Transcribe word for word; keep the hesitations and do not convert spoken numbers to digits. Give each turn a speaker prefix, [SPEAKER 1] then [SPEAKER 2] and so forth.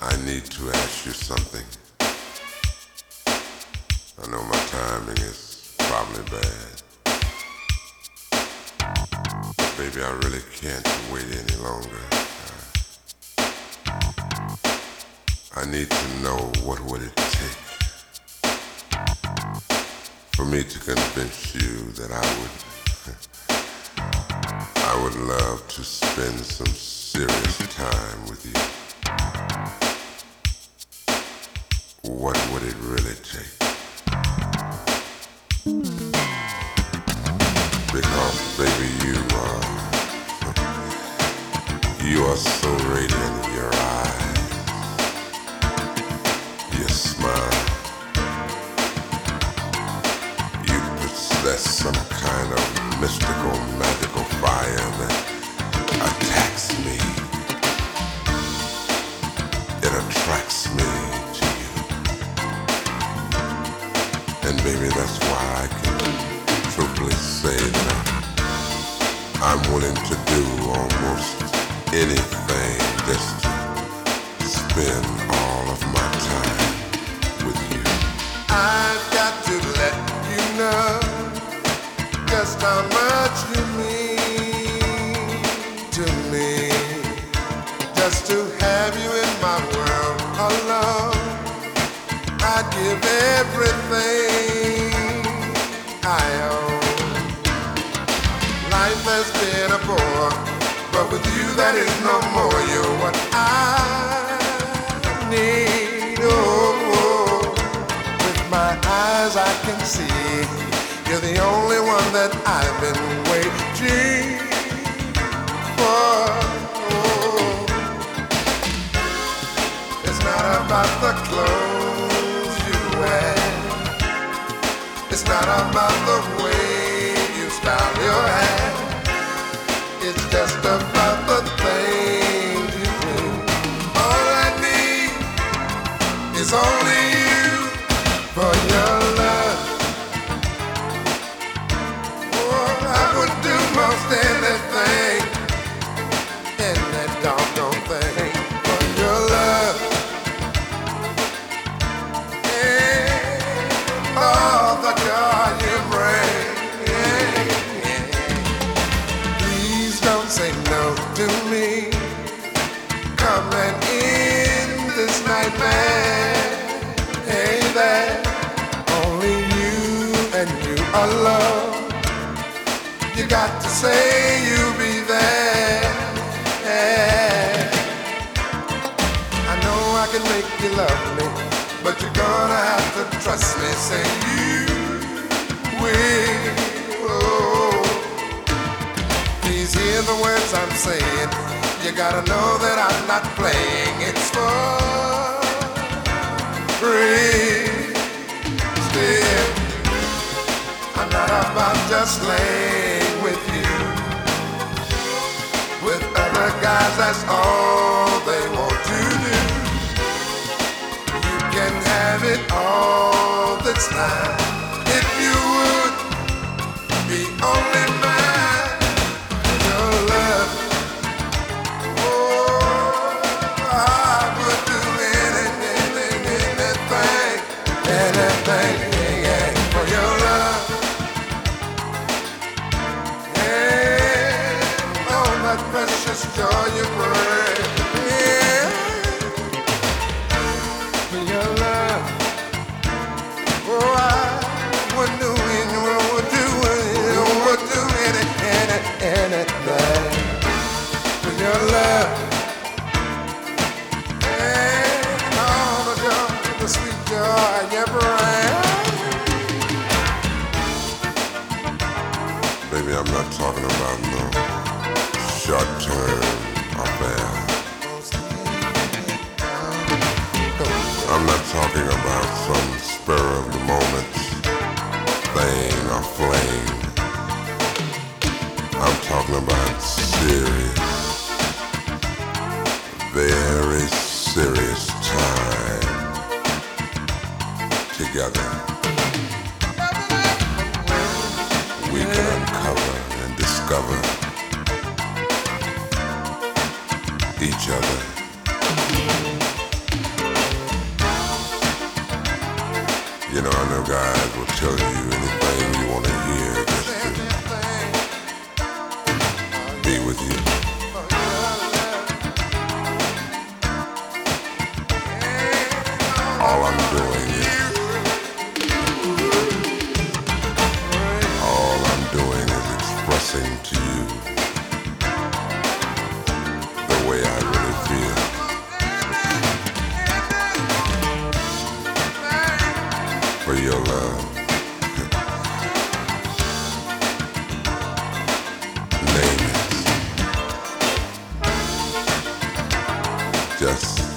[SPEAKER 1] I need to ask you something. I know my timing is probably bad, but baby, I really can't wait any longer. I need to know what would it take for me to convince you that I would, I would love to spend some serious time with you. What would it really take? Because baby, you are, you are so radiant, your eyes, your smile, you possess some kind of mystical, magical fire that attacks me. It attracts me to you. And baby, that's why I can truthfully say that I'm willing to do almost anything just to spend all of my time with you. I've got to let you know just how much you mean to me. Just to have you in my world alone, I'd give everything I own. Life has been a bore, but with you that is no more. You're what I need. Oh, with my eyes I can see you're the only one that I've been waiting for. Oh, it's not about the clothes you wear. It's not about the way you style your hair. It's just about the things you do. All I need is only you for your love. Oh, I would do most anything in that doggone thing for your love. Yeah. Oh, the joy you bring. Say no to me. Come and end this nightmare. Hey there, only you and you alone. You got to say you'll be there. Yeah. I know I can make you love me, but you're gonna have to trust me. Say you will. Oh. Please hear the words I'm saying. You gotta know that I'm not playing. It's for free. Still, I'm not about just laying with you. With other guys, that's all they want to do. You can have it all this time if you would be only mine. Anything, yeah, for your love. Yeah, all that precious joy you bring. Yeah, for your love. Oh, I would do it, would do it, would do any, any, anything for your love. Yeah, all the joy, the sweet joy you bring. Baby, I'm not talking about no short-term affair. I'm not talking about some spur-of-the-moment thing or flame. I'm talking about serious, very serious time together. We can uncover and discover each other. will tell you anything you want to hear just to be with you. All I'm doing is, all I'm doing is expressing to you the way I really feel. For your love. Name it. Just